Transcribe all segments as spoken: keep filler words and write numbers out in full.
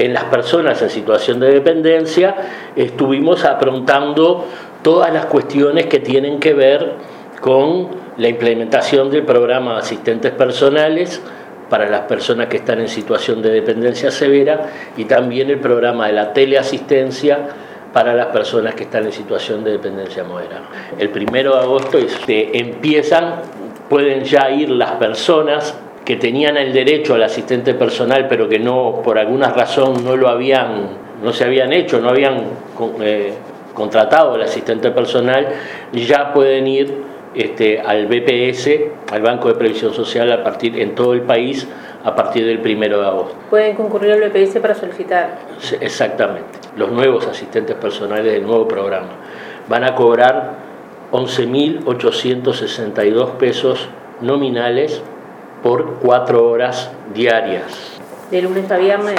en las personas en situación de dependencia estuvimos afrontando todas las cuestiones que tienen que ver con la implementación del programa de asistentes personales para las personas que están en situación de dependencia severa y también el programa de la teleasistencia para las personas que están en situación de dependencia moderada. El primero de agosto este, empiezan, pueden ya ir las personas que tenían el derecho al asistente personal pero que no, por alguna razón no lo habían, no se habían hecho, no habían eh, contratado al asistente personal, ya pueden ir Este, al B P S, al Banco de Previsión Social, a partir en todo el país a partir del primero de agosto. ¿Pueden concurrir al B P S para solicitar? Exactamente. Los nuevos asistentes personales del nuevo programa van a cobrar once mil ochocientos sesenta y dos pesos nominales por cuatro horas diarias. ¿De lunes a viernes?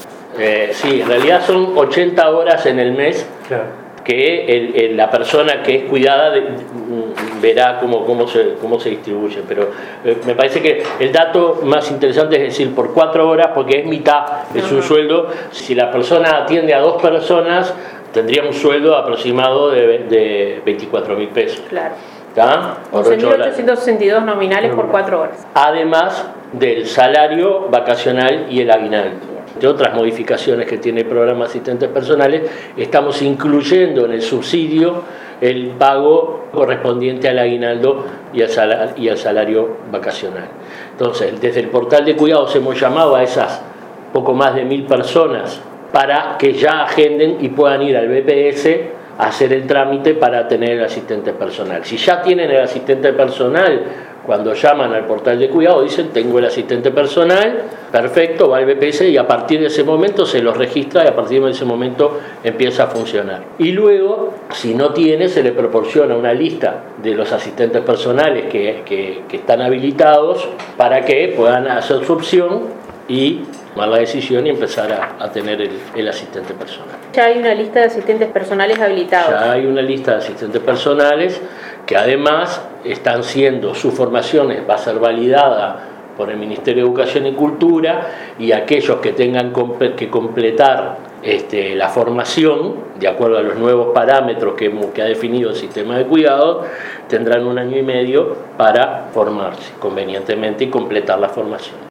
Eh, sí, en realidad son ochenta horas en el mes. Claro. Que el, el, la persona que es cuidada de, verá cómo, cómo, se, cómo se distribuye, pero eh, me parece que el dato más interesante es decir, por cuatro horas, porque es mitad, es un sueldo. Si la persona atiende a dos personas, tendría un sueldo aproximado de, de veinticuatro mil pesos. Claro. once mil ochocientos sesenta y dos nominales por cuatro horas. Además del salario vacacional y el aguinaldo. De otras modificaciones que tiene el programa de asistentes personales, estamos incluyendo en el subsidio el pago correspondiente al aguinaldo y al salario, y al salario vacacional. Entonces, desde el portal de cuidados hemos llamado a esas poco más de mil personas para que ya agenden y puedan ir al B P S a hacer el trámite para tener el asistente personal. Si ya tienen el asistente personal, cuando llaman al portal de cuidado dicen tengo el asistente personal, perfecto, va al B P S y a partir de ese momento se los registra y a partir de ese momento empieza a funcionar. Y luego, si no tiene, se le proporciona una lista de los asistentes personales que, que, que están habilitados para que puedan hacer su opción y tomar la decisión y empezar a, a tener el, el asistente personal. Ya hay una lista de asistentes personales habilitados. Ya hay una lista de asistentes personales que además están siendo, su formación va a ser validada por el Ministerio de Educación y Cultura y aquellos que tengan que completar este, la formación, de acuerdo a los nuevos parámetros que, que ha definido el sistema de cuidado, tendrán un año y medio para formarse convenientemente y completar la formación.